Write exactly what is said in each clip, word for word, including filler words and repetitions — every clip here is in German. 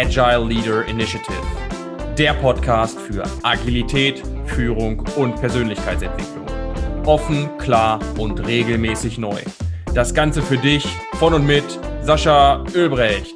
Agile Leader Initiative, der Podcast für Agilität, Führung und Persönlichkeitsentwicklung. Offen, klar und regelmäßig neu. Das Ganze für dich von und mit Sascha Oelbrecht.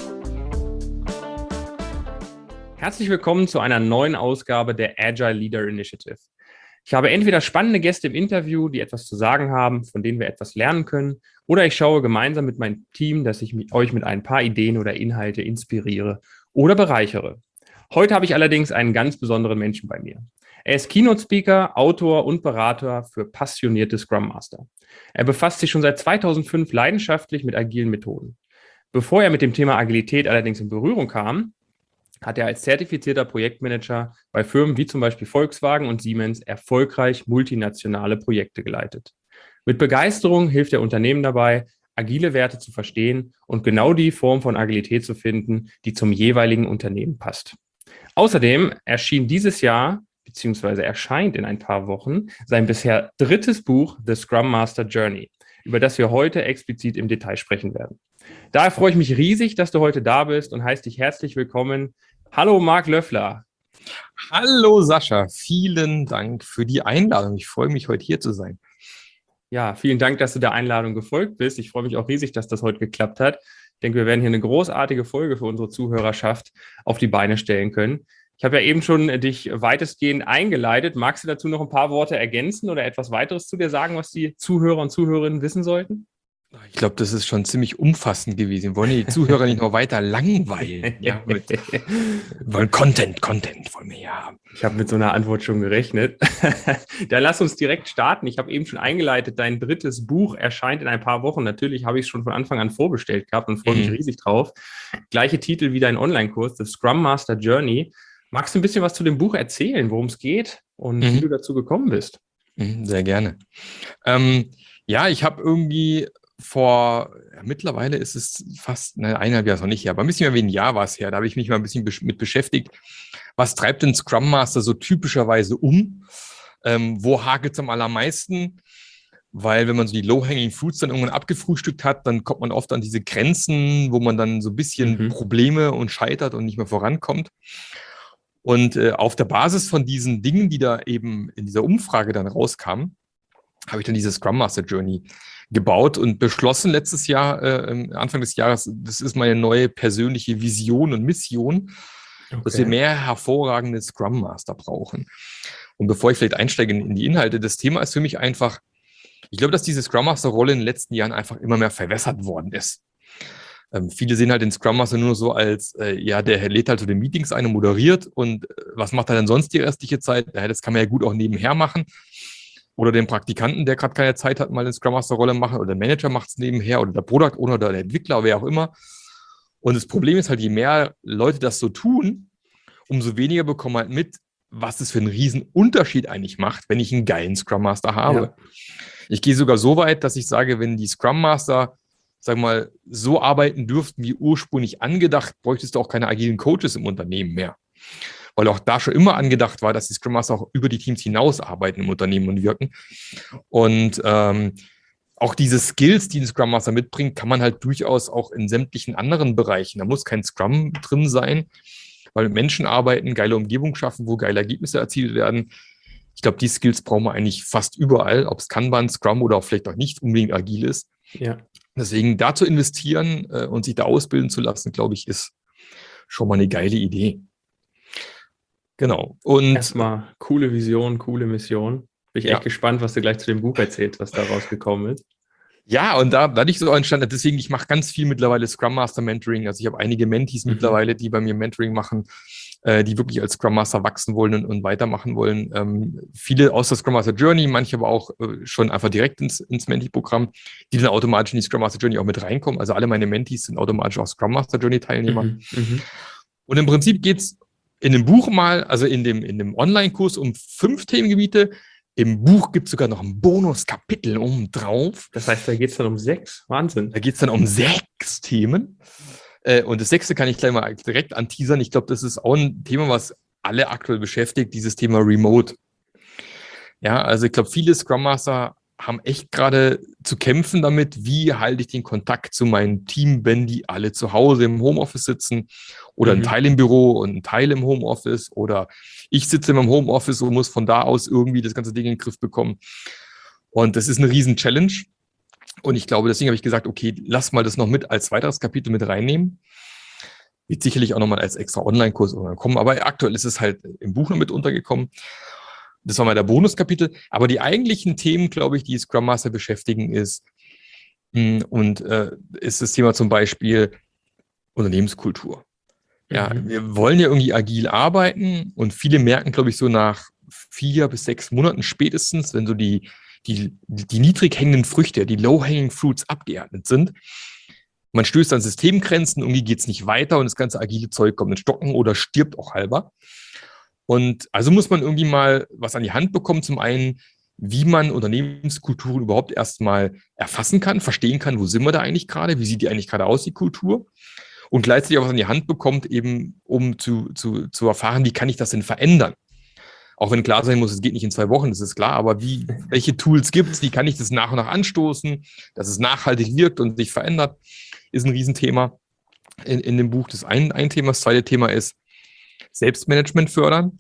Herzlich willkommen zu einer neuen Ausgabe der Agile Leader Initiative. Ich habe entweder spannende Gäste im Interview, die etwas zu sagen haben, von denen wir etwas lernen können, oder ich schaue gemeinsam mit meinem Team, dass ich euch mit ein paar Ideen oder Inhalte inspiriere oder bereichere. Heute habe ich allerdings einen ganz besonderen Menschen bei mir. Er ist Keynote-Speaker, Autor und Berater für passionierte Scrum Master. Er befasst sich schon seit zweitausendfünf leidenschaftlich mit agilen Methoden. Bevor er mit dem Thema Agilität allerdings in Berührung kam, hat er als zertifizierter Projektmanager bei Firmen wie zum Beispiel Volkswagen und Siemens erfolgreich multinationale Projekte geleitet. Mit Begeisterung hilft er Unternehmen dabei, agile Werte zu verstehen und genau die Form von Agilität zu finden, die zum jeweiligen Unternehmen passt. Außerdem erschien dieses Jahr, beziehungsweise erscheint in ein paar Wochen, sein bisher drittes Buch, The Scrum Master Journey, über das wir heute explizit im Detail sprechen werden. Daher freue ich mich riesig, dass du heute da bist und heiße dich herzlich willkommen. Hallo Marc Löffler. Hallo Sascha, vielen Dank für die Einladung. Ich freue mich, heute hier zu sein. Ja, vielen Dank, dass du der Einladung gefolgt bist. Ich freue mich auch riesig, dass das heute geklappt hat. Ich denke, wir werden hier eine großartige Folge für unsere Zuhörerschaft auf die Beine stellen können. Ich habe ja eben schon dich weitestgehend eingeleitet. Magst du dazu noch ein paar Worte ergänzen oder etwas weiteres zu dir sagen, was die Zuhörer und Zuhörerinnen wissen sollten? Ich glaube, das ist schon ziemlich umfassend gewesen. Wir wollen die Zuhörer nicht noch weiter langweilen. Ja, mit, wir wollen Content, Content wollen wir ja haben. Ich habe mit so einer Antwort schon gerechnet. Dann lass uns direkt starten. Ich habe eben schon eingeleitet, dein drittes Buch erscheint in ein paar Wochen. Natürlich habe ich es schon von Anfang an vorbestellt gehabt und freue mich mhm. riesig drauf. Gleiche Titel wie dein Online-Kurs, The Scrum Master Journey. Magst du ein bisschen was zu dem Buch erzählen, worum es geht und mhm. wie du dazu gekommen bist? Mhm, sehr gerne. Ähm, ja, ich habe irgendwie vor, ja, mittlerweile ist es fast, ne, eineinhalb Jahre noch nicht her, aber ein bisschen mehr wie ein Jahr war es her. Da habe ich mich mal ein bisschen besch- mit beschäftigt. Was treibt den Scrum Master so typischerweise um? Ähm, wo hakelt es am allermeisten? Weil wenn man so die Low-Hanging Fruits dann irgendwann abgefrühstückt hat, dann kommt man oft an diese Grenzen, wo man dann so ein bisschen mhm. Probleme und scheitert und nicht mehr vorankommt. Und äh, auf der Basis von diesen Dingen, die da eben in dieser Umfrage dann rauskamen, habe ich dann diese Scrum Master Journey gebaut und beschlossen letztes Jahr, äh, Anfang des Jahres, das ist meine neue persönliche Vision und Mission, okay. dass wir mehr hervorragende Scrum Master brauchen. Und bevor ich vielleicht einsteige in, in die Inhalte, das Thema ist für mich einfach, ich glaube, dass diese Scrum Master Rolle in den letzten Jahren einfach immer mehr verwässert worden ist. Ähm, viele sehen halt den Scrum Master nur so als, äh, ja, der lädt halt so den Meetings ein und moderiert und äh, was macht er denn sonst die restliche Zeit? Ja, das kann man ja gut auch nebenher machen. Oder den Praktikanten, der gerade keine Zeit hat, mal eine Scrum Master Rolle machen, oder der Manager macht es nebenher, oder der Product Owner oder der Entwickler, wer auch immer. Und das Problem ist halt, je mehr Leute das so tun, umso weniger bekommen halt mit, was es für einen riesen Unterschied eigentlich macht, wenn ich einen geilen Scrum Master habe. Ja. Ich gehe sogar so weit, dass ich sage, wenn die Scrum Master, sag mal, so arbeiten dürften wie ursprünglich angedacht, bräuchtest du auch keine agilen Coaches im Unternehmen mehr. Weil auch da schon immer angedacht war, dass die Scrum Master auch über die Teams hinaus arbeiten im Unternehmen und wirken. Und ähm, auch diese Skills, die ein Scrum Master mitbringt, kann man halt durchaus auch in sämtlichen anderen Bereichen. Da muss kein Scrum drin sein, weil Menschen arbeiten, geile Umgebung schaffen, wo geile Ergebnisse erzielt werden. Ich glaube, die Skills brauchen wir eigentlich fast überall, ob es Kanban, Scrum oder auch vielleicht auch nicht unbedingt agil ist. Ja. Deswegen da zu investieren äh, und sich da ausbilden zu lassen, glaube ich, ist schon mal eine geile Idee. Genau. Und erstmal coole Vision, coole Mission. Bin ich ja. echt gespannt, was du gleich zu dem Buch erzählst, was da rausgekommen ist. Ja, und da, da hatte ich so entstanden, deswegen, ich mache ganz viel mittlerweile Scrum Master Mentoring. Also ich habe einige Mentees mhm. mittlerweile, die bei mir Mentoring machen, äh, die wirklich als Scrum Master wachsen wollen und, und weitermachen wollen. Ähm, viele aus der Scrum Master Journey, manche aber auch äh, schon einfach direkt ins, ins Mentee-Programm, die dann automatisch in die Scrum Master Journey auch mit reinkommen. Also alle meine Mentees sind automatisch auch Scrum Master Journey Teilnehmer. Mhm. Mhm. Und im Prinzip geht's in dem Buch mal, also in dem, in dem Online-Kurs um fünf Themengebiete. Im Buch gibt es sogar noch ein Bonus-Kapitel oben drauf. Das heißt, da geht es dann um sechs? Wahnsinn. Da geht es dann um sechs Themen. Äh, und das sechste kann ich gleich mal direkt anteasern. Ich glaube, das ist auch ein Thema, was alle aktuell beschäftigt, dieses Thema Remote. Ja, also ich glaube, viele Scrum Master haben echt gerade zu kämpfen damit, wie halte ich den Kontakt zu meinem Team, wenn die alle zu Hause im Homeoffice sitzen oder ein Mhm. Teil im Büro und ein Teil im Homeoffice oder ich sitze im Homeoffice und muss von da aus irgendwie das ganze Ding in den Griff bekommen. Und das ist eine riesen Challenge. Und ich glaube, deswegen habe ich gesagt, okay, lass mal das noch mit als weiteres Kapitel mit reinnehmen. Wird sicherlich auch nochmal als extra Online-Kurs kommen, aber aktuell ist es halt im Buch noch mit untergekommen. Das war mal der Bonuskapitel. Aber die eigentlichen Themen, glaube ich, die Scrum Master beschäftigen, ist, mh, und äh, ist das Thema zum Beispiel Unternehmenskultur. Ja, Mhm. wir wollen ja irgendwie agil arbeiten und viele merken, glaube ich, so nach vier bis sechs Monaten spätestens, wenn so die, die, die niedrig hängenden Früchte, die low-hanging fruits abgeerntet sind, man stößt an Systemgrenzen, irgendwie geht es nicht weiter und das ganze agile Zeug kommt in Stocken oder stirbt auch halber. Und also muss man irgendwie mal was an die Hand bekommen. Zum einen, wie man Unternehmenskulturen überhaupt erstmal erfassen kann, verstehen kann, wo sind wir da eigentlich gerade, wie sieht die eigentlich gerade aus, die Kultur. Und gleichzeitig auch was an die Hand bekommt, eben um zu, zu, zu erfahren, wie kann ich das denn verändern. Auch wenn klar sein muss, es geht nicht in zwei Wochen, das ist klar, aber wie, welche Tools gibt es, wie kann ich das nach und nach anstoßen, dass es nachhaltig wirkt und sich verändert, ist ein Riesenthema in, in dem Buch. Das ist ein, ein Thema. Das zweite Thema ist Selbstmanagement fördern,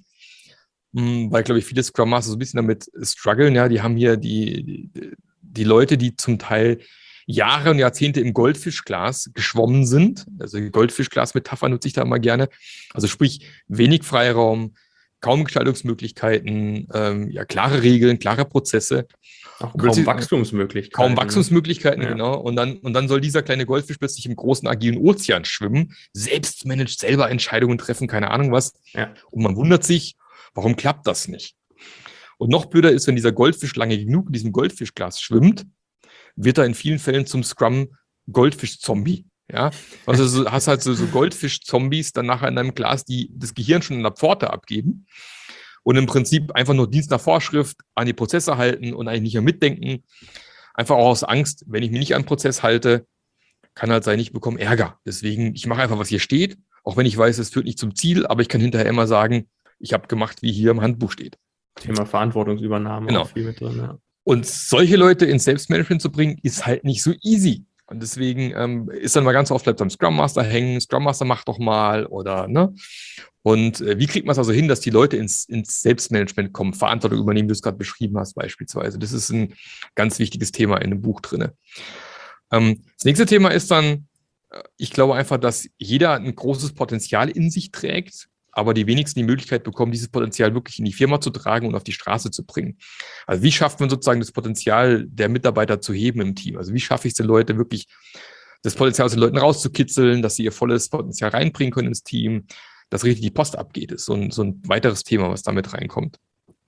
weil, glaube ich, viele Scrum Master so ein bisschen damit strugglen. Ja, die haben hier die, die, die Leute, die zum Teil Jahre und Jahrzehnte im Goldfischglas geschwommen sind. Also die Goldfischglas-Metapher nutze ich da immer gerne. Also sprich, wenig Freiraum, kaum Gestaltungsmöglichkeiten, ähm, ja, klare Regeln, klare Prozesse. Auch kaum Wachstumsmöglichkeiten. Kaum Wachstumsmöglichkeiten, ja. genau. Und dann, und dann soll dieser kleine Goldfisch plötzlich im großen, agilen Ozean schwimmen, selbst managt, selber Entscheidungen treffen, keine Ahnung was. Ja. Und man wundert sich, warum klappt das nicht? Und noch blöder ist, wenn dieser Goldfisch lange genug in diesem Goldfischglas schwimmt, wird er in vielen Fällen zum Scrum-Goldfisch-Zombie. Ja, also du hast halt so, so Goldfisch-Zombies dann nachher in deinem Glas, die das Gehirn schon in der Pforte abgeben und im Prinzip einfach nur Dienst nach Vorschrift an die Prozesse halten und eigentlich nicht mehr mitdenken. Einfach auch aus Angst, wenn ich mich nicht an den Prozess halte, kann halt sein, ich bekomme Ärger. Deswegen, ich mache einfach, was hier steht, auch wenn ich weiß, es führt nicht zum Ziel, aber ich kann hinterher immer sagen, ich habe gemacht, wie hier im Handbuch steht. Thema Verantwortungsübernahme genau. Auch viel mit drin, ja. Und solche Leute ins Selbstmanagement zu bringen, ist halt nicht so easy. Und deswegen ähm, ist dann mal ganz oft bleibt am Scrum Master hängen, Scrum Master macht doch mal oder ne. Und äh, wie kriegt man es also hin, dass die Leute ins, ins Selbstmanagement kommen, Verantwortung übernehmen, wie du es gerade beschrieben hast beispielsweise. Das ist ein ganz wichtiges Thema in dem Buch drin. Ähm, das nächste Thema ist dann, ich glaube einfach, dass jeder ein großes Potenzial in sich trägt, aber die wenigsten die Möglichkeit bekommen, dieses Potenzial wirklich in die Firma zu tragen und auf die Straße zu bringen. Also wie schafft man sozusagen das Potenzial der Mitarbeiter zu heben im Team? Also wie schaffe ich es den Leuten wirklich, das Potenzial aus den Leuten rauszukitzeln, dass sie ihr volles Potenzial reinbringen können ins Team, dass richtig die Post abgeht, ist so ein, so ein weiteres Thema, was damit reinkommt.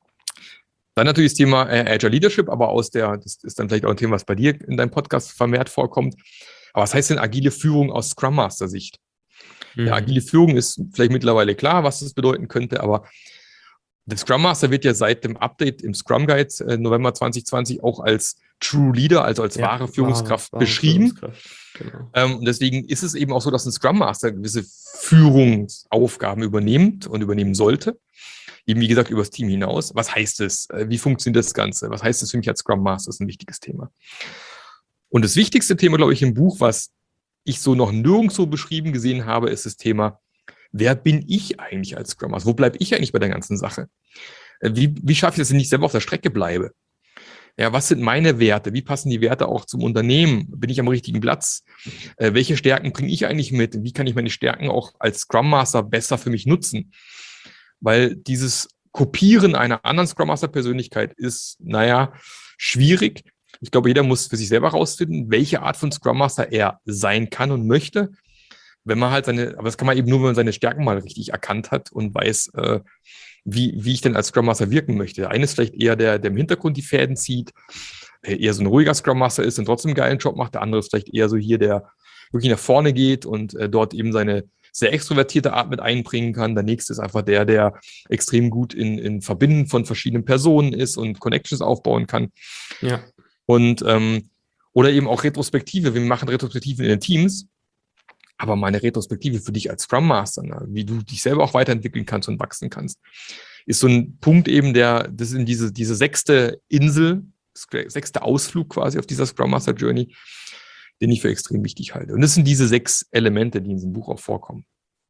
Dann natürlich das Thema äh, Agile Leadership, aber aus der, das ist dann vielleicht auch ein Thema, was bei dir in deinem Podcast vermehrt vorkommt. Aber was heißt denn agile Führung aus Scrum Master Sicht? Mhm. Ja, agile Führung ist vielleicht mittlerweile klar, was das bedeuten könnte, aber der Scrum Master wird ja seit dem Update im Scrum Guide äh, November zwanzig zwanzig auch als True Leader, also als ja, wahre Führungskraft wahre, beschrieben. Wahre Führungskraft, genau. ähm, und deswegen ist es eben auch so, dass ein Scrum Master gewisse Führungsaufgaben übernimmt und übernehmen sollte. Eben, wie gesagt, übers Team hinaus. Was heißt es? Wie funktioniert das Ganze? Was heißt es für mich als Scrum Master? Das ist ein wichtiges Thema. Und das wichtigste Thema, glaube ich, im Buch, was ich so noch nirgendwo beschrieben gesehen habe, ist das Thema, wer bin ich eigentlich als Scrum Master? Wo bleibe ich eigentlich bei der ganzen Sache? Wie, wie schaffe ich das, wenn ich selber auf der Strecke bleibe? Ja, was sind meine Werte? Wie passen die Werte auch zum Unternehmen? Bin ich am richtigen Platz? Äh, welche Stärken bringe ich eigentlich mit? Wie kann ich meine Stärken auch als Scrum Master besser für mich nutzen? Weil dieses Kopieren einer anderen Scrum Master Persönlichkeit ist, naja, schwierig. Ich glaube, jeder muss für sich selber rausfinden, welche Art von Scrum Master er sein kann und möchte. Wenn man halt seine, aber das kann man eben nur, wenn man seine Stärken mal richtig erkannt hat und weiß, äh, wie, wie ich denn als Scrum Master wirken möchte. Der eine ist vielleicht eher der, der im Hintergrund die Fäden zieht, eher so ein ruhiger Scrum Master ist und trotzdem einen geilen Job macht. Der andere ist vielleicht eher so hier, der wirklich nach vorne geht und äh, dort eben seine sehr extrovertierte Art mit einbringen kann. Der nächste ist einfach der, der extrem gut in, in Verbinden von verschiedenen Personen ist und Connections aufbauen kann. Ja. Und ähm, oder eben auch Retrospektive. Wir machen Retrospektiven in den Teams, aber meine Retrospektive für dich als Scrum Master, ne, wie du dich selber auch weiterentwickeln kannst und wachsen kannst, ist so ein Punkt eben, der, das ist in diese, diese sechste Insel sechste Ausflug quasi auf dieser Scrum Master Journey, den ich für extrem wichtig halte. Und das sind diese sechs Elemente, die in diesem Buch auch vorkommen.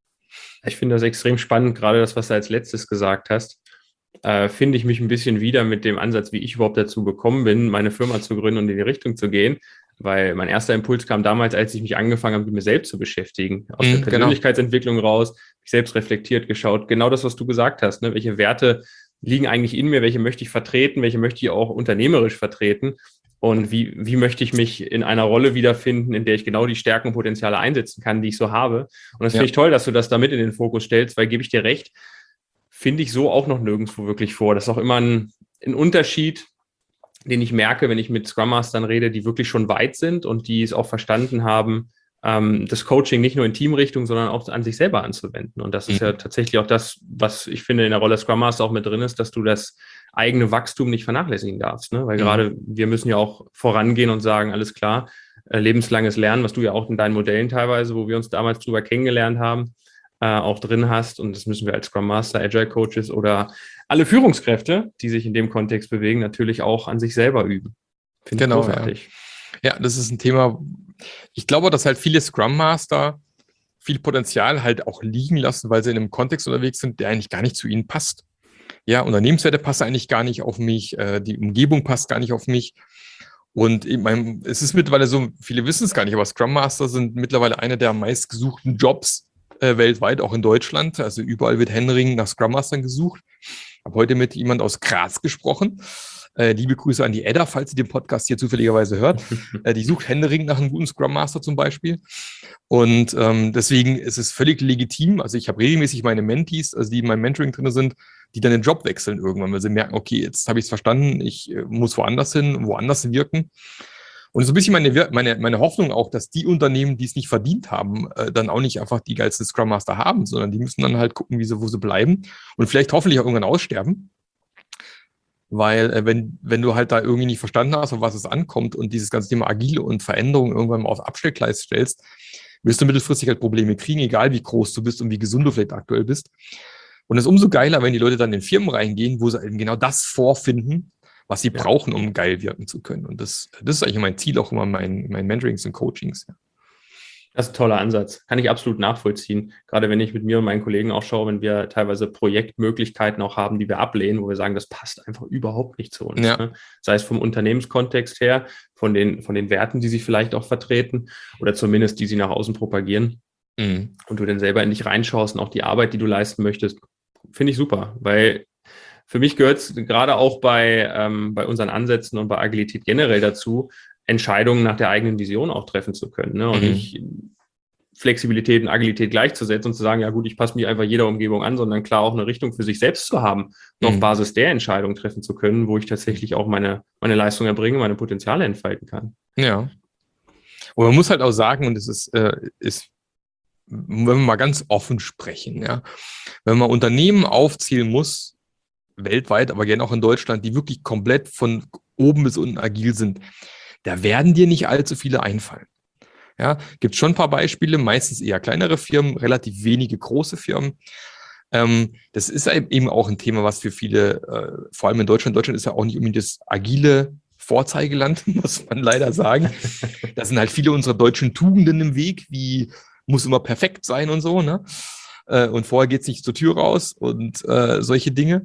Ich finde das extrem spannend, gerade das, was du als letztes gesagt hast. Äh, finde ich mich ein bisschen wieder mit dem Ansatz, wie ich überhaupt dazu gekommen bin, meine Firma zu gründen und in die Richtung zu gehen. Weil mein erster Impuls kam damals, als ich mich angefangen habe, mit mir selbst zu beschäftigen. Aus Mhm, der Persönlichkeitsentwicklung genau. raus, mich selbst reflektiert, geschaut. Genau das, was du gesagt hast. Ne? Welche Werte liegen eigentlich in mir? Welche möchte ich vertreten? Welche möchte ich auch unternehmerisch vertreten? Und wie, wie möchte ich mich in einer Rolle wiederfinden, in der ich genau die Stärken und Potenziale einsetzen kann, die ich so habe? Und das ja. finde ich toll, dass du das da mit in den Fokus stellst, weil, gebe ich dir recht, finde ich so auch noch nirgendwo wirklich vor. Das ist auch immer ein, ein Unterschied, den ich merke, wenn ich mit Scrum Mastern rede, die wirklich schon weit sind und die es auch verstanden haben, ähm, das Coaching nicht nur in Teamrichtung, sondern auch an sich selber anzuwenden. Und das ist mhm. ja tatsächlich auch das, was ich finde in der Rolle Scrum Master auch mit drin ist, dass du das eigene Wachstum nicht vernachlässigen darfst. Ne? Weil mhm. gerade wir müssen ja auch vorangehen und sagen, alles klar, äh, lebenslanges Lernen, was du ja auch in deinen Modellen teilweise, wo wir uns damals drüber kennengelernt haben, äh, auch drin hast. Und das müssen wir als Scrum Master, Agile Coaches oder alle Führungskräfte, die sich in dem Kontext bewegen, natürlich auch an sich selber üben. Finde genau, ich großartig. Ja. ja, das ist ein Thema. Ich glaube, dass halt viele Scrum Master viel Potenzial halt auch liegen lassen, weil sie in einem Kontext unterwegs sind, der eigentlich gar nicht zu ihnen passt. Ja, Unternehmenswerte passen eigentlich gar nicht auf mich, äh, die Umgebung passt gar nicht auf mich. Und ich mein, es ist mittlerweile so, viele wissen es gar nicht, aber Scrum Master sind mittlerweile einer der meistgesuchten Jobs äh, weltweit, auch in Deutschland. Also überall wird händeringend nach Scrum Mastern gesucht. Ich habe heute mit jemand aus Graz gesprochen. Äh, liebe Grüße an die Edda, falls sie den Podcast hier zufälligerweise hört. Äh, die sucht händeringend nach einem guten Scrum Master zum Beispiel. Und ähm, deswegen ist es völlig legitim. Also ich habe regelmäßig meine Mentees, also die in meinem Mentoring drin sind, die dann den Job wechseln irgendwann, weil sie merken, okay, jetzt habe ich es verstanden, ich äh, muss woanders hin, woanders wirken. Und so ein bisschen meine, meine, meine Hoffnung auch, dass die Unternehmen, die es nicht verdient haben, äh, dann auch nicht einfach die geilsten Scrum Master haben, sondern die müssen dann halt gucken, wie sie, wo sie bleiben und vielleicht hoffentlich auch irgendwann aussterben. Weil äh, wenn, wenn du halt da irgendwie nicht verstanden hast, auf was es ankommt und dieses ganze Thema Agile und Veränderung irgendwann mal aufs Abstellgleis stellst, wirst du mittelfristig halt Probleme kriegen, egal wie groß du bist und wie gesund du vielleicht aktuell bist. Und es ist umso geiler, wenn die Leute dann in Firmen reingehen, wo sie eben genau das vorfinden, was sie ja. brauchen, um geil wirken zu können. Und das, das ist eigentlich mein Ziel auch immer in meinen, meinen Mentorings und Coachings. Ja. Das ist ein toller Ansatz. Kann ich absolut nachvollziehen. Gerade wenn ich mit mir und meinen Kollegen auch schaue, wenn wir teilweise Projektmöglichkeiten auch haben, die wir ablehnen, wo wir sagen, das passt einfach überhaupt nicht zu uns. Ja. Ne? Sei es vom Unternehmenskontext her, von den, von den Werten, die sie vielleicht auch vertreten oder zumindest die sie nach außen propagieren. Mhm. Und du dann selber in dich reinschaust und auch die Arbeit, die du leisten möchtest, finde ich super. Weil für mich gehört es gerade auch bei, ähm, bei unseren Ansätzen und bei Agilität generell dazu, Entscheidungen nach der eigenen Vision auch treffen zu können. Ne? Und mhm. nicht Flexibilität und Agilität gleichzusetzen und zu sagen, ja gut, ich passe mich einfach jeder Umgebung an, sondern klar auch eine Richtung für sich selbst zu haben und mhm. auf Basis der Entscheidung treffen zu können, wo ich tatsächlich auch meine, meine Leistung erbringe, meine Potenziale entfalten kann. Ja. Und man muss halt auch sagen, und es ist, äh, ist, wenn wir mal ganz offen sprechen, ja, wenn man Unternehmen aufzählen muss, weltweit, aber gerne auch in Deutschland, die wirklich komplett von oben bis unten agil sind, da werden dir nicht allzu viele einfallen. Ja, gibt schon ein paar Beispiele, meistens eher kleinere Firmen, relativ wenige große Firmen. Ähm, das ist eben auch ein Thema, was für viele, äh, vor allem in Deutschland, Deutschland ist ja auch nicht unbedingt das agile Vorzeigeland, muss man leider sagen. Da sind halt viele unserer deutschen Tugenden im Weg, wie muss immer perfekt sein und so, ne? Äh, und vorher geht's nicht zur Tür raus und äh, solche Dinge.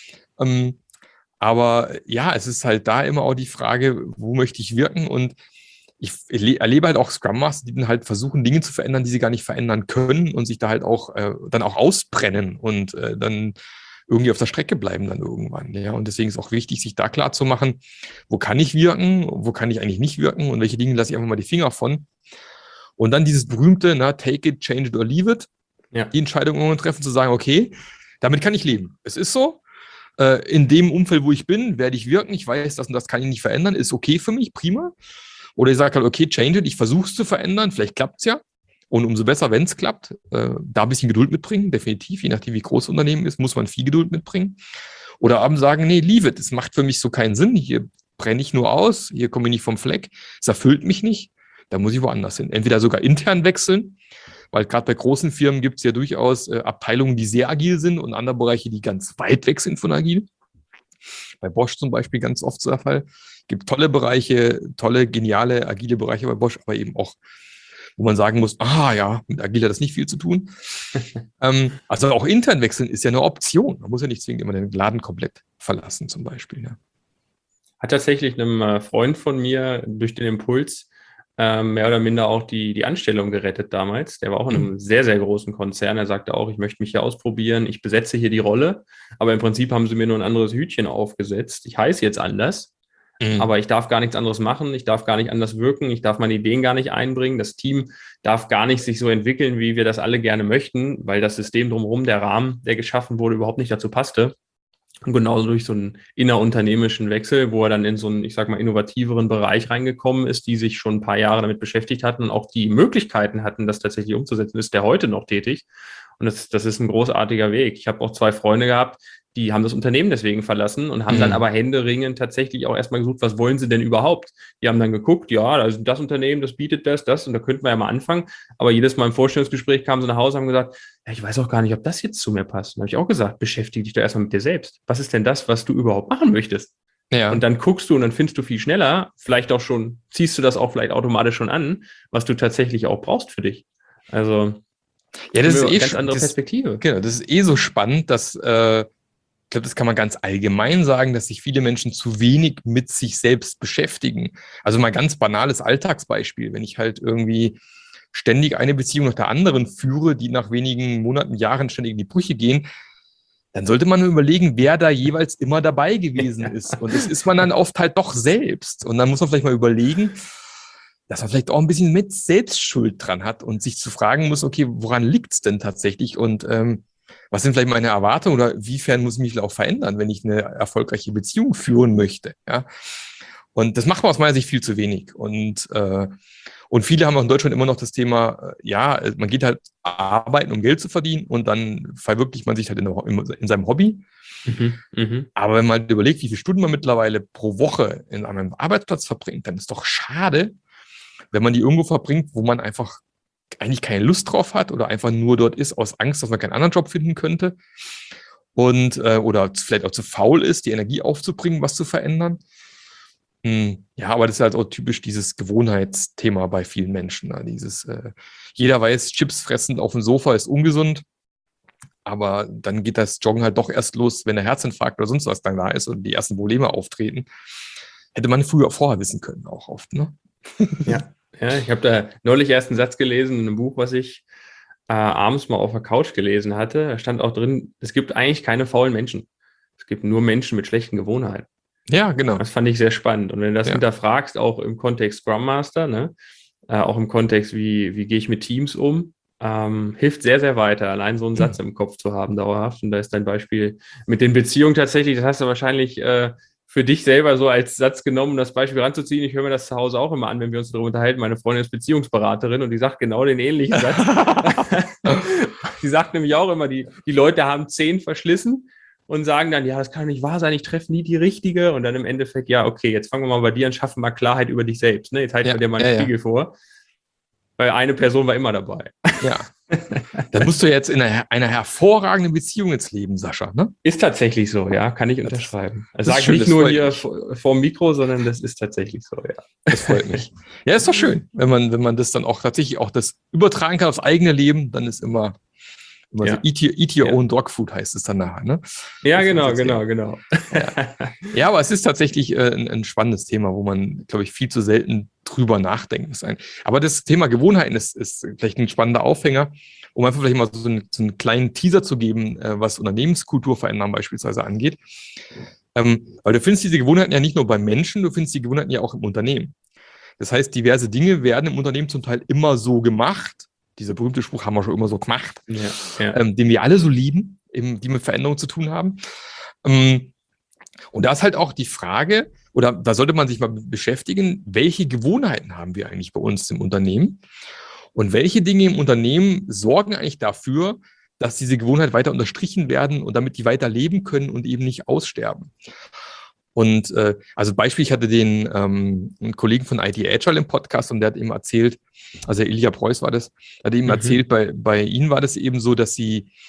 Ähm, aber ja, es ist halt da immer auch die Frage, wo möchte ich wirken? Und ich erlebe halt auch Scrum Master, die dann halt versuchen, Dinge zu verändern, die sie gar nicht verändern können und sich da halt auch äh, dann auch ausbrennen und äh, dann irgendwie auf der Strecke bleiben dann irgendwann. Ja, und deswegen ist auch wichtig, sich da klar zu machen, wo kann ich wirken, wo kann ich eigentlich nicht wirken und welche Dinge lasse ich einfach mal die Finger von. Und dann dieses berühmte, na, take it, change it or leave it, ja. Die Entscheidung irgendwann treffen, zu sagen, okay, damit kann ich leben. Es ist so. In dem Umfeld, wo ich bin, werde ich wirken. Ich weiß, das und das kann ich nicht verändern. Ist okay für mich, prima. Oder ich sage halt, okay, change it. Ich versuche es zu verändern. Vielleicht klappt es ja. Und umso besser, wenn es klappt, äh, da ein bisschen Geduld mitbringen. Definitiv. Je nachdem, wie groß das Unternehmen ist, muss man viel Geduld mitbringen. Oder abends sagen, nee, leave it. Das macht für mich so keinen Sinn. Hier brenne ich nur aus. Hier komme ich nicht vom Fleck. Es erfüllt mich nicht. Da muss ich woanders hin. Entweder sogar intern wechseln. Weil gerade bei großen Firmen gibt es ja durchaus äh, Abteilungen, die sehr agil sind und andere Bereiche, die ganz weit weg sind von agil. Bei Bosch zum Beispiel ganz oft so der Fall. gibt tolle Bereiche, tolle, geniale, agile Bereiche bei Bosch, aber eben auch, wo man sagen muss, ah ja, mit Agil hat das nicht viel zu tun. ähm, also auch intern wechseln ist ja eine Option. Man muss ja nicht zwingend immer den Laden komplett verlassen zum Beispiel. Ja. Hat tatsächlich einem Freund von mir durch den Impuls äh, mehr oder minder auch die, die Anstellung gerettet damals. Der war auch in einem mhm. sehr, sehr großen Konzern. Er sagte auch, ich möchte mich hier ausprobieren, ich besetze hier die Rolle, aber im Prinzip haben sie mir nur ein anderes Hütchen aufgesetzt. Ich heiße jetzt anders. Mhm. Aber ich darf gar nichts anderes machen, ich darf gar nicht anders wirken, ich darf meine Ideen gar nicht einbringen, das Team darf gar nicht sich so entwickeln, wie wir das alle gerne möchten, weil das System drumherum, der Rahmen, der geschaffen wurde, überhaupt nicht dazu passte. Und genauso durch so einen innerunternehmerischen Wechsel, wo er dann in so einen, ich sag mal, innovativeren Bereich reingekommen ist, die sich schon ein paar Jahre damit beschäftigt hatten und auch die Möglichkeiten hatten, das tatsächlich umzusetzen, ist der heute noch tätig. Und das, das ist ein großartiger Weg. Ich habe auch zwei Freunde gehabt, die haben das Unternehmen deswegen verlassen und haben mhm. dann aber händeringend tatsächlich auch erstmal gesucht, was wollen sie denn überhaupt? Die haben dann geguckt, ja, also das Unternehmen, das bietet das, das und da könnten wir ja mal anfangen. Aber jedes Mal im Vorstellungsgespräch kamen sie nach Hause und haben gesagt, ja, ich weiß auch gar nicht, ob das jetzt zu mir passt. Und da habe ich auch gesagt, beschäftige dich doch erstmal mit dir selbst. Was ist denn das, was du überhaupt machen möchtest? Ja. Und dann guckst du und dann findest du viel schneller, vielleicht auch schon, ziehst du das auch vielleicht automatisch schon an, was du tatsächlich auch brauchst für dich. Also, ja, das ist eh ganz andere das, Perspektive. Genau, das ist eh so spannend, dass äh, ich glaube, das kann man ganz allgemein sagen, dass sich viele Menschen zu wenig mit sich selbst beschäftigen. Also mal ganz banales Alltagsbeispiel, wenn ich halt irgendwie ständig eine Beziehung nach der anderen führe, die nach wenigen Monaten, Jahren ständig in die Brüche gehen, dann sollte man überlegen, wer da jeweils immer dabei gewesen ist. Und das ist man dann oft halt doch selbst. Und dann muss man vielleicht mal überlegen, dass man vielleicht auch ein bisschen mit Selbstschuld dran hat und sich zu fragen muss, okay, woran liegt es denn tatsächlich? Und ähm, was sind vielleicht meine Erwartungen oder wiefern muss ich mich auch verändern, wenn ich eine erfolgreiche Beziehung führen möchte? Ja? Und das macht man aus meiner Sicht viel zu wenig. Und, äh, und viele haben auch in Deutschland immer noch das Thema, äh, ja, man geht halt arbeiten, um Geld zu verdienen und dann verwirklicht man sich halt in, in, in seinem Hobby. Mhm, mh. Aber wenn man halt überlegt, wie viele Stunden man mittlerweile pro Woche in einem Arbeitsplatz verbringt, dann ist doch schade, wenn man die irgendwo verbringt, wo man einfach eigentlich keine Lust drauf hat oder einfach nur dort ist aus Angst, dass man keinen anderen Job finden könnte und äh, oder vielleicht auch zu faul ist, die Energie aufzubringen, was zu verändern. Hm, ja, aber das ist halt auch typisch dieses Gewohnheitsthema bei vielen Menschen. Ne? Dieses, äh, jeder weiß, Chips fressen auf dem Sofa ist ungesund, aber dann geht das Joggen halt doch erst los, wenn der Herzinfarkt oder sonst was dann da ist und die ersten Probleme auftreten. Hätte man früher vorher wissen können, auch oft, ne? Ja. Ja, ich habe da neulich erst einen Satz gelesen in einem Buch, was ich äh, abends mal auf der Couch gelesen hatte. Da stand auch drin, es gibt eigentlich keine faulen Menschen. Es gibt nur Menschen mit schlechten Gewohnheiten. Ja, genau. Das fand ich sehr spannend. Und wenn du das ja. hinterfragst, auch im Kontext Scrum Master, ne, äh, auch im Kontext, wie, wie gehe ich mit Teams um, ähm, hilft sehr, sehr weiter, allein so einen Satz im Kopf zu haben, dauerhaft. Und da ist dein Beispiel mit den Beziehungen tatsächlich, das hast du wahrscheinlich äh, für dich selber so als Satz genommen, um das Beispiel ranzuziehen. Ich höre mir das zu Hause auch immer an, wenn wir uns darüber unterhalten. Meine Freundin ist Beziehungsberaterin und die sagt genau den ähnlichen Satz. Sie sagt nämlich auch immer, die, die Leute haben zehn verschlissen und sagen dann, ja, das kann nicht wahr sein, ich treffe nie die Richtige. Und dann im Endeffekt, ja, okay, jetzt fangen wir mal bei dir an, schaffen mal Klarheit über dich selbst. Ne? Jetzt halten ja, wir dir mal einen ja, Spiegel ja. vor. Weil eine Person war immer dabei. Ja. Dann musst du jetzt in einer, einer hervorragenden Beziehung jetzt leben, Sascha, ne? Ist tatsächlich so, ja, kann ich unterschreiben. Das, das das sage ich nicht nur hier mich. vor dem Mikro, sondern das ist tatsächlich so, ja. Das freut mich. Ja, ist doch schön, wenn man, wenn man das dann auch tatsächlich auch das übertragen kann aufs eigene Leben, dann ist immer, immer ja. so eat your, eat your ja. own dog food heißt es dann nachher, ne? Ja, das genau, genau, genau. Ja. ja, aber es ist tatsächlich äh, ein, ein spannendes Thema, wo man, glaube ich, viel zu selten drüber nachdenken muss. Aber das Thema Gewohnheiten ist, ist vielleicht ein spannender Aufhänger, um einfach vielleicht mal so einen, so einen kleinen Teaser zu geben, äh, was Unternehmenskultur verändern beispielsweise angeht. Ähm, weil du findest diese Gewohnheiten ja nicht nur beim Menschen, du findest die Gewohnheiten ja auch im Unternehmen. Das heißt, diverse Dinge werden im Unternehmen zum Teil immer so gemacht. Dieser berühmte Spruch haben wir schon immer so gemacht, ja, ja. Ähm, den wir alle so lieben, eben, die mit Veränderung zu tun haben. Ähm, und da ist halt auch die Frage, oder da sollte man sich mal beschäftigen, welche Gewohnheiten haben wir eigentlich bei uns im Unternehmen? Und welche Dinge im Unternehmen sorgen eigentlich dafür, dass diese Gewohnheiten weiter unterstrichen werden und damit die weiter leben können und eben nicht aussterben? Und äh, also Beispiel, ich hatte den ähm, einen Kollegen von I T Agile im Podcast und der hat eben erzählt, also Ilja Preuß war das, hat eben mhm. erzählt, bei, bei ihnen war das eben so, dass sie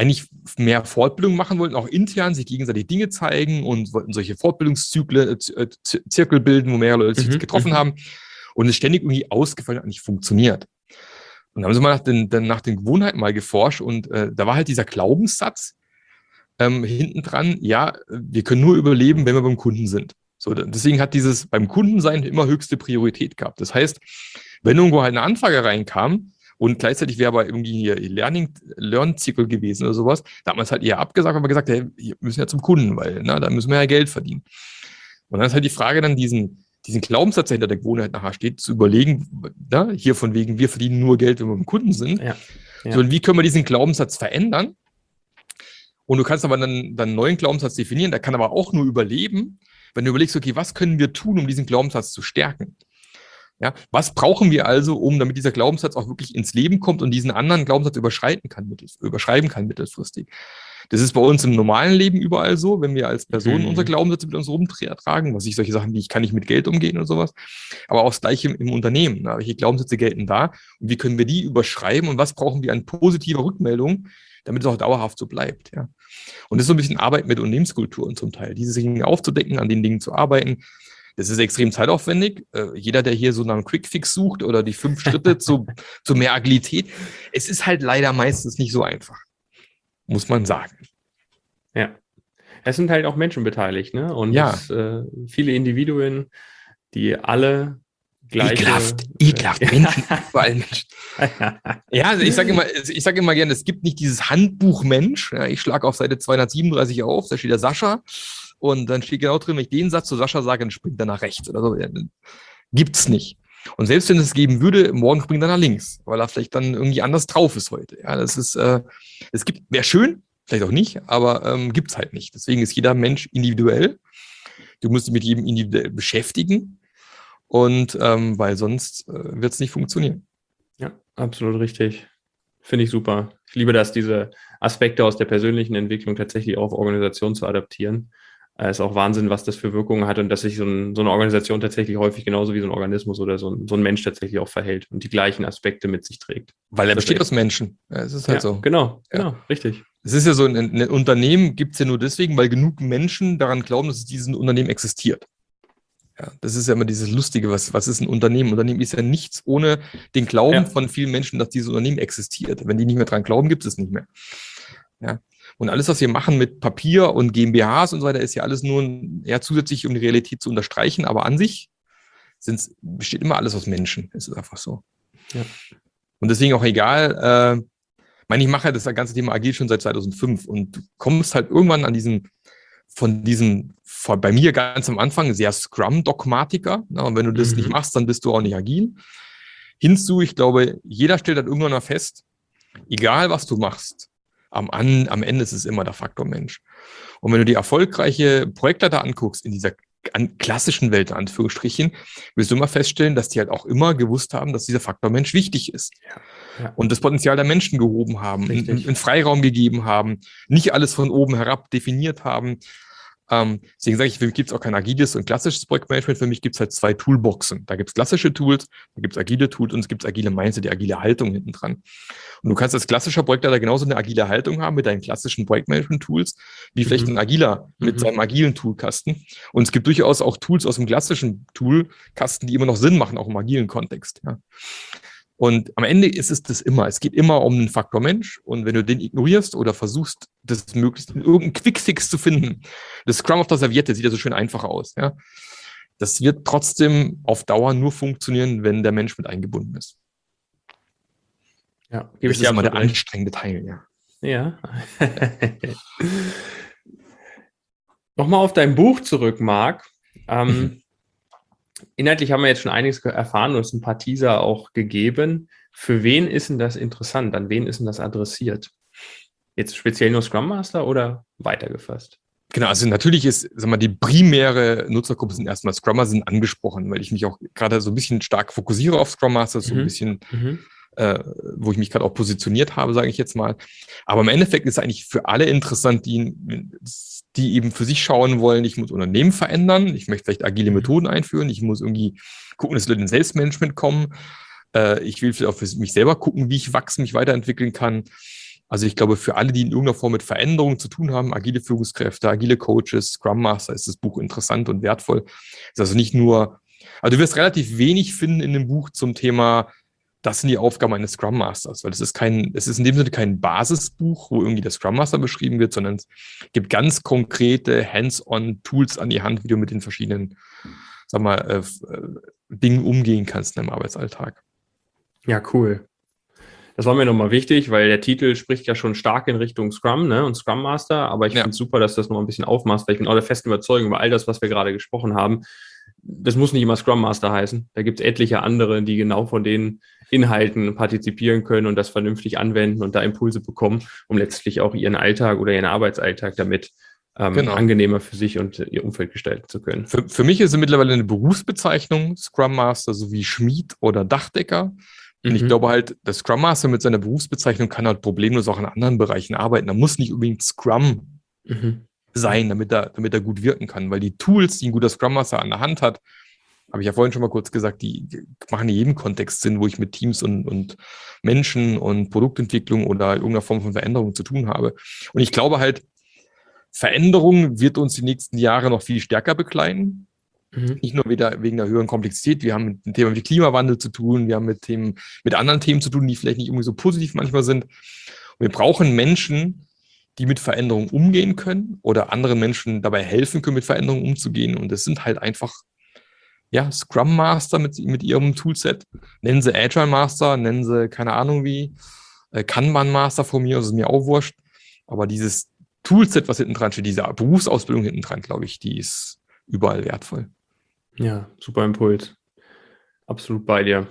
eigentlich mehr Fortbildung machen wollten, auch intern sich gegenseitig Dinge zeigen und wollten solche Fortbildungszyklen, äh, Zirkel bilden, wo mehrere Leute sich Mhm, getroffen mhm. haben und es ständig irgendwie ausgefallen hat und nicht funktioniert. Und dann haben sie mal nach den, dann nach den Gewohnheiten mal geforscht und äh, da war halt dieser Glaubenssatz ähm, hinten dran, ja, wir können nur überleben, wenn wir beim Kunden sind. So, deswegen hat dieses beim Kundensein immer höchste Priorität gehabt. Das heißt, wenn irgendwo halt eine Anfrage reinkam und gleichzeitig wäre aber irgendwie hier Learning, Lernzirkel gewesen oder sowas, da hat man es halt eher abgesagt, aber gesagt, hey, wir müssen ja zum Kunden, weil na, da müssen wir ja Geld verdienen. Und dann ist halt die Frage, dann diesen, diesen Glaubenssatz, der hinter der Gewohnheit nachher steht, zu überlegen, na, hier von wegen, wir verdienen nur Geld, wenn wir beim Kunden sind. Ja, ja. So, und wie können wir diesen Glaubenssatz verändern? Und du kannst aber dann, dann einen neuen Glaubenssatz definieren, der kann aber auch nur überleben, wenn du überlegst, okay, was können wir tun, um diesen Glaubenssatz zu stärken? Ja, was brauchen wir also, um damit dieser Glaubenssatz auch wirklich ins Leben kommt und diesen anderen Glaubenssatz überschreiten kann, mittels, überschreiben kann mittelfristig? Das ist bei uns im normalen Leben überall so, wenn wir als Personen Mhm. unsere Glaubenssätze mit uns rumtragen, was ich solche Sachen wie, ich kann nicht mit Geld umgehen und sowas, aber auch das Gleiche im, im Unternehmen. Na, welche Glaubenssätze gelten da und wie können wir die überschreiben und was brauchen wir an positiver Rückmeldung, damit es auch dauerhaft so bleibt, ja. Und das ist so ein bisschen Arbeit mit Unternehmenskulturen zum Teil, diese Dinge aufzudecken, an den Dingen zu arbeiten. Das ist extrem zeitaufwendig. Äh, jeder, der hier so nach einem Quickfix sucht oder die fünf Schritte zu, zu mehr Agilität, es ist halt leider meistens nicht so einfach, muss man sagen. Ja. Es sind halt auch Menschen beteiligt, ne? Und Ja. es, äh, viele Individuen, die alle gleiche... Ekelhaft, ekelhaft, Menschen, überall Menschen. Ja, also ich sage immer, ich sage immer gerne, es gibt nicht dieses Handbuch Mensch. Ja, ich schlage auf Seite zweihundertsiebenunddreißig auf, da steht der Sascha und dann steht genau drin, wenn ich den Satz zu Sascha sage, dann springt er nach rechts oder so. Ja, gibt's nicht. Und selbst wenn es geben würde, morgen springt er nach links, weil er vielleicht dann irgendwie anders drauf ist heute. Ja, das ist, äh, es gibt, wäre schön, vielleicht auch nicht, aber ähm, gibt's halt nicht. Deswegen ist jeder Mensch individuell. Du musst dich mit jedem individuell beschäftigen und ähm, weil sonst äh, wird es nicht funktionieren. Ja, absolut richtig. Finde ich super. Ich liebe das, diese Aspekte aus der persönlichen Entwicklung tatsächlich auch auf Organisation zu adaptieren. Es ist auch Wahnsinn, was das für Wirkungen hat und dass sich so, ein, so eine Organisation tatsächlich häufig genauso wie so ein Organismus oder so ein, so ein Mensch tatsächlich auch verhält und die gleichen Aspekte mit sich trägt. Weil er Das besteht ist aus Menschen. Ja, es ist halt ja, so. Genau, Ja. genau, richtig. Es ist ja so, ein, ein Unternehmen gibt es ja nur deswegen, weil genug Menschen daran glauben, dass dieses Unternehmen existiert. Ja, das ist ja immer dieses Lustige, was, was ist ein Unternehmen? Unternehmen ist ja nichts ohne den Glauben Ja. von vielen Menschen, dass dieses Unternehmen existiert. Wenn die nicht mehr dran glauben, gibt es es nicht mehr. Ja. Und alles, was wir machen mit Papier und GmbHs und so weiter, ist ja alles nur ja, zusätzlich, um die Realität zu unterstreichen, aber an sich sind's, besteht immer alles aus Menschen. Es ist einfach so. Ja. Und deswegen auch egal, äh, ich meine, ich mache halt das ganze Thema Agil schon seit zweitausendfünf und du kommst halt irgendwann an diesen, von diesen, von, bei mir ganz am Anfang sehr Scrum-Dogmatiker. Na, und wenn du das Mhm. nicht machst, dann bist du auch nicht agil. Hinzu, ich glaube, jeder stellt dann irgendwann mal fest, egal was du machst, am, an, am Ende ist es immer der Faktor Mensch. Und wenn du die erfolgreiche Projektleiter anguckst in dieser an klassischen Welt, in Anführungsstrichen, wirst du immer feststellen, dass die halt auch immer gewusst haben, dass dieser Faktor Mensch wichtig ist. Ja. Ja. Und das Potenzial der Menschen gehoben haben, Richtig. einen Freiraum gegeben haben, nicht alles von oben herab definiert haben. Ähm, deswegen sage ich, für mich gibt es auch kein agiles und klassisches Projektmanagement. Für mich gibt es halt zwei Toolboxen. Da gibt es klassische Tools, da gibt es agile Tools und es gibt agile Mindset, die agile Haltung hinten dran. Und du kannst als klassischer Projektleiter genauso eine agile Haltung haben mit deinen klassischen Projektmanagement-Tools, wie vielleicht Mhm. ein agiler mit Mhm. seinem agilen Toolkasten. Und es gibt durchaus auch Tools aus dem klassischen Toolkasten, die immer noch Sinn machen, auch im agilen Kontext. Ja. Und am Ende ist es das immer. Es geht immer um den Faktor Mensch. Und wenn du den ignorierst oder versuchst, das möglichst in irgendeinen Quickfix zu finden, das Scrum auf der Serviette sieht ja so schön einfach aus. Ja. Das wird trotzdem auf Dauer nur funktionieren, wenn der Mensch mit eingebunden ist. Ja, gebe Das ich dir ist immer der absolut recht. anstrengende Teil, ja. Ja. Nochmal auf dein Buch zurück, Marc. Ähm, Mhm. Inhaltlich haben wir jetzt schon einiges ge- erfahren und es ein paar Teaser auch gegeben. Für wen ist denn das interessant? An wen ist denn das adressiert? Jetzt speziell nur Scrum Master oder weitergefasst? Genau, also natürlich ist, sag mal, die primäre Nutzergruppe sind erstmal Scrummer sind angesprochen, weil ich mich auch gerade so ein bisschen stark fokussiere auf Scrum Master, so ein Mhm. bisschen, Mhm. äh, wo ich mich gerade auch positioniert habe, sage ich jetzt mal. Aber im Endeffekt ist es eigentlich für alle interessant, die, die eben für sich schauen wollen, ich muss Unternehmen verändern, ich möchte vielleicht agile Mhm. Methoden einführen, ich muss irgendwie gucken, dass Leute in Selbstmanagement kommen, äh, ich will vielleicht auch für mich selber gucken, wie ich wachsen, mich weiterentwickeln kann. Also ich glaube, für alle, die in irgendeiner Form mit Veränderungen zu tun haben, agile Führungskräfte, agile Coaches, Scrum Master, ist das Buch interessant und wertvoll. Ist also nicht nur, also du wirst relativ wenig finden in dem Buch zum Thema, das sind die Aufgaben eines Scrum Masters, weil es ist kein, es ist in dem Sinne kein Basisbuch, wo irgendwie der Scrum Master beschrieben wird, sondern es gibt ganz konkrete Hands-on-Tools an die Hand, wie du mit den verschiedenen, sag mal, äh, Dingen umgehen kannst in deinem Arbeitsalltag. Ja, cool. Das war mir nochmal wichtig, weil der Titel spricht ja schon stark in Richtung Scrum, ne, und Scrum Master, aber ich ja. finde es super, dass du das noch ein bisschen aufmachst, weil ich bin auch der festen Überzeugung über all das, was wir gerade gesprochen haben. Das muss nicht immer Scrum Master heißen. Da gibt es etliche andere, die genau von den Inhalten partizipieren können und das vernünftig anwenden und da Impulse bekommen, um letztlich auch ihren Alltag oder ihren Arbeitsalltag damit ähm, genau. angenehmer für sich und ihr Umfeld gestalten zu können. Für, für mich ist es mittlerweile eine Berufsbezeichnung, Scrum Master, sowie Schmied oder Dachdecker. Und mhm. ich glaube halt, der Scrum Master mit seiner Berufsbezeichnung kann halt problemlos auch in anderen Bereichen arbeiten. Er muss nicht unbedingt Scrum mhm. sein, damit er, damit er gut wirken kann, weil die Tools, die ein guter Scrum Master an der Hand hat, habe ich ja vorhin schon mal kurz gesagt, die machen in jedem Kontext Sinn, wo ich mit Teams und, und Menschen und Produktentwicklung oder irgendeiner Form von Veränderung zu tun habe. Und ich glaube halt, Veränderung wird uns die nächsten Jahre noch viel stärker begleiten. Mhm. Nicht nur wieder wegen der höheren Komplexität. Wir haben mit dem Thema wie Klimawandel zu tun, wir haben mit Themen, mit anderen Themen zu tun, die vielleicht nicht irgendwie so positiv manchmal sind. Und wir brauchen Menschen, die mit Veränderungen umgehen können oder anderen Menschen dabei helfen können, mit Veränderungen umzugehen. Und das sind halt einfach ja, Scrum Master mit, mit ihrem Toolset. Nennen sie Agile Master, nennen sie keine Ahnung wie, äh, Kanban Master von mir, das ist mir auch wurscht. Aber dieses Toolset, was hinten dran steht, diese Berufsausbildung hinten dran, glaube ich, die ist überall wertvoll. Ja, super Impuls. Absolut bei dir.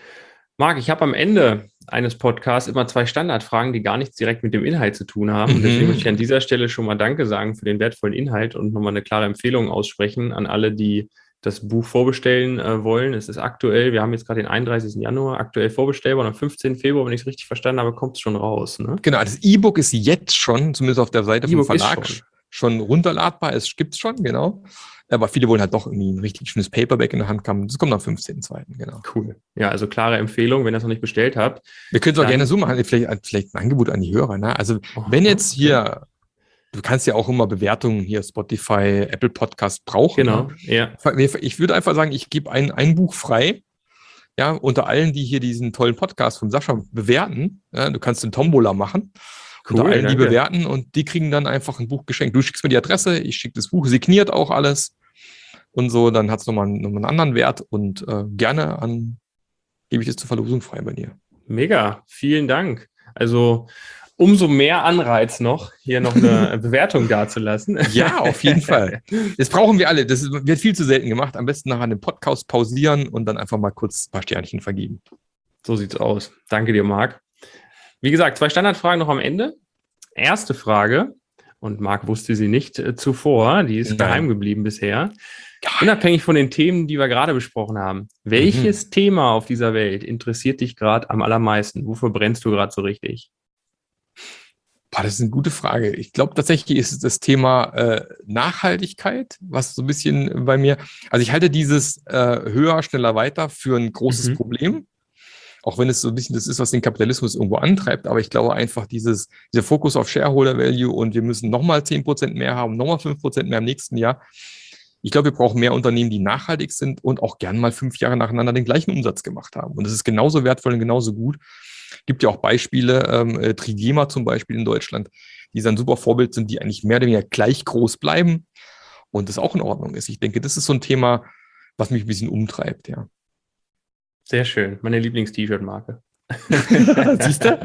Marc, ich habe am Ende eines Podcasts immer zwei Standardfragen, die gar nichts direkt mit dem Inhalt zu tun haben. Mhm. Deswegen möchte ich an dieser Stelle schon mal Danke sagen für den wertvollen Inhalt und nochmal eine klare Empfehlung aussprechen an alle, die das Buch vorbestellen äh, wollen. Es ist aktuell, wir haben jetzt gerade den einunddreißigsten Januar, aktuell vorbestellbar und am fünfzehnten Februar, wenn ich es richtig verstanden habe, kommt es schon raus. Ne? Genau, das E-Book ist jetzt schon, zumindest auf der Seite vom Verlag, schon. schon runterladbar. Es gibt es schon, genau. Aber viele wollen halt doch irgendwie ein richtig schönes Paperback in der Hand haben. Das kommt am fünfzehnten zweiten genau. Cool. Ja, also klare Empfehlung, wenn ihr es noch nicht bestellt habt. Wir können es auch gerne so machen, vielleicht, vielleicht ein Angebot an die Hörer. Ne? Also oh, wenn jetzt hier, okay. Du kannst ja auch immer Bewertungen hier, Spotify, Apple Podcast brauchen. Genau, ne? ja. Ich würde einfach sagen, ich gebe ein, ein Buch frei, ja, unter allen, die hier diesen tollen Podcast von Sascha bewerten. Ja, du kannst den Tombola machen. Cool, unter allen, danke. Die bewerten und die kriegen dann einfach ein Buch geschenkt. Du schickst mir die Adresse, ich schicke das Buch, signiert auch alles und so, dann hat es nochmal, nochmal einen anderen Wert und äh, gerne an, gebe ich das zur Verlosung frei bei dir. Mega, vielen Dank. Also umso mehr Anreiz noch, hier noch eine Bewertung dazulassen. Ja, auf jeden Fall. Das brauchen wir alle. Das wird viel zu selten gemacht. Am besten nachher den Podcast pausieren und dann einfach mal kurz ein paar Sternchen vergeben. So sieht's aus. Danke dir, Marc. Wie gesagt, zwei Standardfragen noch am Ende. Erste Frage, und Marc wusste sie nicht äh, zuvor, die ist Nein. geheim geblieben bisher. Geheim. Unabhängig von den Themen, die wir gerade besprochen haben. Welches mhm. Thema auf dieser Welt interessiert dich gerade am allermeisten? Wofür brennst du gerade so richtig? Boah, das ist eine gute Frage. Ich glaube tatsächlich ist es das Thema äh, Nachhaltigkeit, was so ein bisschen bei mir, also ich halte dieses äh, höher, schneller, weiter für ein großes mhm. Problem. Auch wenn es so ein bisschen das ist, was den Kapitalismus irgendwo antreibt. Aber ich glaube einfach, dieses, dieser Fokus auf Shareholder Value und wir müssen nochmal zehn Prozent mehr haben, nochmal fünf Prozent mehr im nächsten Jahr. Ich glaube, wir brauchen mehr Unternehmen, die nachhaltig sind und auch gern mal fünf Jahre nacheinander den gleichen Umsatz gemacht haben. Und das ist genauso wertvoll und genauso gut. Gibt ja auch Beispiele, ähm, Trigema zum Beispiel in Deutschland, die ein super Vorbild sind, die eigentlich mehr oder weniger gleich groß bleiben und das auch in Ordnung ist. Ich denke, das ist so ein Thema, was mich ein bisschen umtreibt, ja. Sehr schön. Meine Lieblings-T-Shirt-Marke. Siehst du?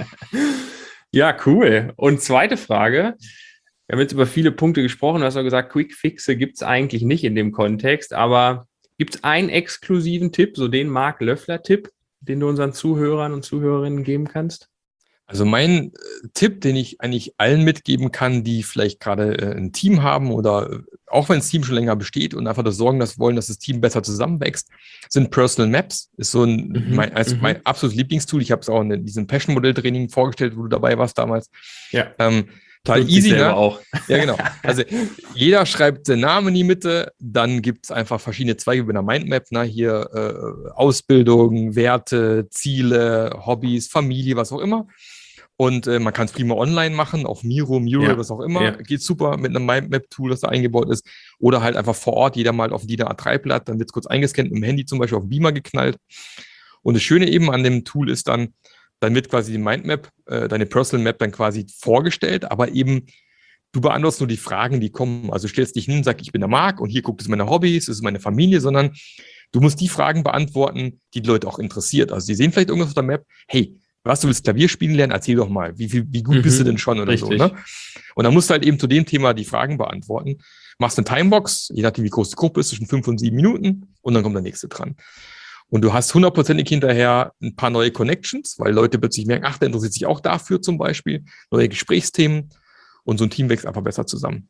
Ja, cool. Und zweite Frage. Wir haben jetzt über viele Punkte gesprochen. Du hast auch gesagt, Quick-Fixe gibt es eigentlich nicht in dem Kontext. Aber gibt es einen exklusiven Tipp, so den Marc Löffler-Tipp, den du unseren Zuhörern und Zuhörerinnen geben kannst? Also mein äh, Tipp, den ich eigentlich allen mitgeben kann, die vielleicht gerade äh, ein Team haben oder äh, auch wenn das Team schon länger besteht und einfach das Sorgen, dass wollen, dass das Team besser zusammenwächst, sind Personal Maps. Ist so ein mhm, mein, also mhm. mein absolutes Lieblingstool. Ich habe es auch in diesem Passion-Modell-Training vorgestellt, wo du dabei warst damals. Ja. Ähm, total easy, ne? Auch. Ja, genau. Also jeder schreibt den Namen in die Mitte, dann gibt es einfach verschiedene Zweige über einer Mindmap, ne? Hier äh, Ausbildung, Werte, Ziele, Hobbys, Familie, was auch immer. Und äh, man kann es prima online machen, auf Miro, Miro, Ja. was auch immer. Ja. Geht super mit einem Mindmap-Tool, das da eingebaut ist. Oder halt einfach vor Ort, jeder mal auf ein D I N A drei Blatt, dann wird es kurz eingescannt, mit dem Handy zum Beispiel auf den Beamer geknallt. Und das Schöne eben an dem Tool ist dann, dann wird quasi die Mindmap, äh, deine Personal Map dann quasi vorgestellt, aber eben du beantwortest nur die Fragen, die kommen. Also stellst dich hin, sag, ich bin der Marc und hier guckt es meine Hobbys, es ist meine Familie, sondern du musst die Fragen beantworten, die die Leute auch interessiert. Also die sehen vielleicht irgendwas auf der Map, hey, was, du willst Klavier spielen lernen? Erzähl doch mal. Wie, wie, wie gut Mhm. bist du denn schon oder Richtig. so, ne? Und dann musst du halt eben zu dem Thema die Fragen beantworten. Machst eine Timebox, je nachdem wie groß die Gruppe ist, zwischen fünf und sieben Minuten und dann kommt der nächste dran. Und du hast hundertprozentig hinterher ein paar neue Connections, weil Leute plötzlich merken, ach, der interessiert sich auch dafür zum Beispiel, neue Gesprächsthemen und so ein Team wächst einfach besser zusammen.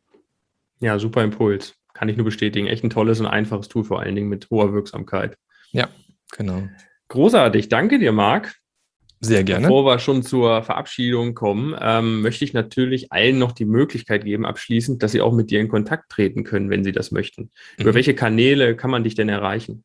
Ja, super Impuls. Kann ich nur bestätigen. Echt ein tolles und einfaches Tool, vor allen Dingen mit hoher Wirksamkeit. Ja, genau. Großartig. Danke dir, Marc. Sehr gerne. Bevor wir schon zur Verabschiedung kommen, ähm, möchte ich natürlich allen noch die Möglichkeit geben, abschließend, dass sie auch mit dir in Kontakt treten können, wenn sie das möchten. Mhm. Über welche Kanäle kann man dich denn erreichen?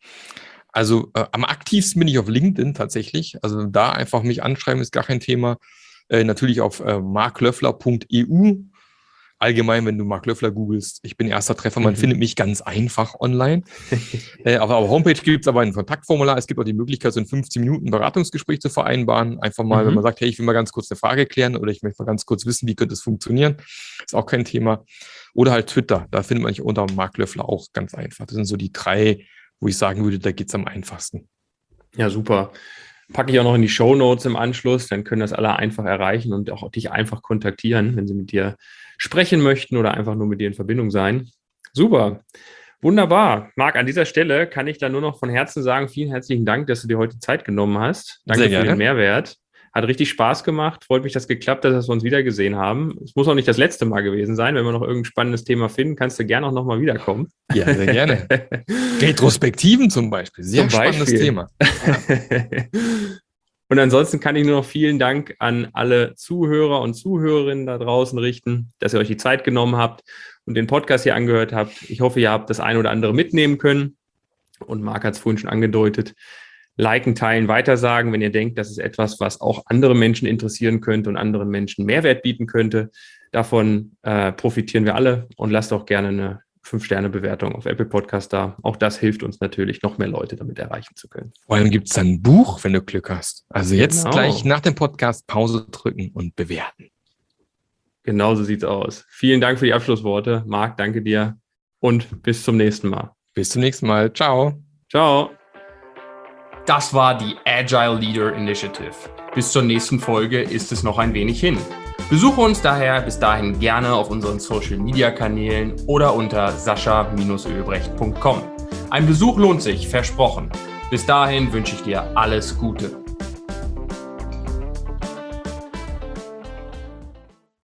Also äh, am aktivsten bin ich auf LinkedIn tatsächlich. Also da einfach mich anschreiben, ist gar kein Thema. Äh, natürlich auf äh, marc löffler punkt e u. Allgemein, wenn du Marc Löffler googelst, ich bin erster Treffer, man mhm. findet mich ganz einfach online. äh, auf der Homepage gibt es aber ein Kontaktformular. Es gibt auch die Möglichkeit, so ein fünfzehn Minuten Beratungsgespräch zu vereinbaren. Einfach mal, mhm. wenn man sagt, hey, ich will mal ganz kurz eine Frage klären oder ich möchte mal ganz kurz wissen, wie könnte es funktionieren. Ist auch kein Thema. Oder halt Twitter, da findet man mich unter Marc Löffler auch ganz einfach. Das sind so die drei, wo ich sagen würde, da geht es am einfachsten. Ja, super. Packe ich auch noch in die Shownotes im Anschluss, dann können das alle einfach erreichen und auch dich einfach kontaktieren, wenn sie mit dir sprechen möchten oder einfach nur mit dir in Verbindung sein. Super, wunderbar. Marc, an dieser Stelle kann ich da nur noch von Herzen sagen, vielen herzlichen Dank, dass du dir heute Zeit genommen hast. Danke für den Mehrwert. Hat richtig Spaß gemacht. Freut mich, dass es geklappt hat, dass wir uns wieder gesehen haben. Es muss auch nicht das letzte Mal gewesen sein. Wenn wir noch irgendein spannendes Thema finden, kannst du gerne auch nochmal wiederkommen. Ja, sehr gerne. Retrospektiven zum Beispiel. Sehr zum spannendes Beispiel. Thema. Und ansonsten kann ich nur noch vielen Dank an alle Zuhörer und Zuhörerinnen da draußen richten, dass ihr euch die Zeit genommen habt und den Podcast hier angehört habt. Ich hoffe, ihr habt das ein oder andere mitnehmen können. Und Marc hat es vorhin schon angedeutet. Liken, teilen, weitersagen, wenn ihr denkt, das ist etwas, was auch andere Menschen interessieren könnte und anderen Menschen Mehrwert bieten könnte. Davon äh, profitieren wir alle und lasst auch gerne eine fünf Sterne Bewertung auf Apple Podcast da. Auch das hilft uns natürlich, noch mehr Leute damit erreichen zu können. Vor allem gibt es dann ein Buch, wenn du Glück hast. Also jetzt Genau. gleich nach dem Podcast Pause drücken und bewerten. Genau so sieht's aus. Vielen Dank für die Abschlussworte. Marc, danke dir und bis zum nächsten Mal. Bis zum nächsten Mal. Ciao. Ciao. Das war die Agile Leader Initiative. Bis zur nächsten Folge ist es noch ein wenig hin. Besuche uns daher bis dahin gerne auf unseren Social-Media-Kanälen oder unter sascha Ölbrecht punkt com. Ein Besuch lohnt sich, versprochen. Bis dahin wünsche ich dir alles Gute.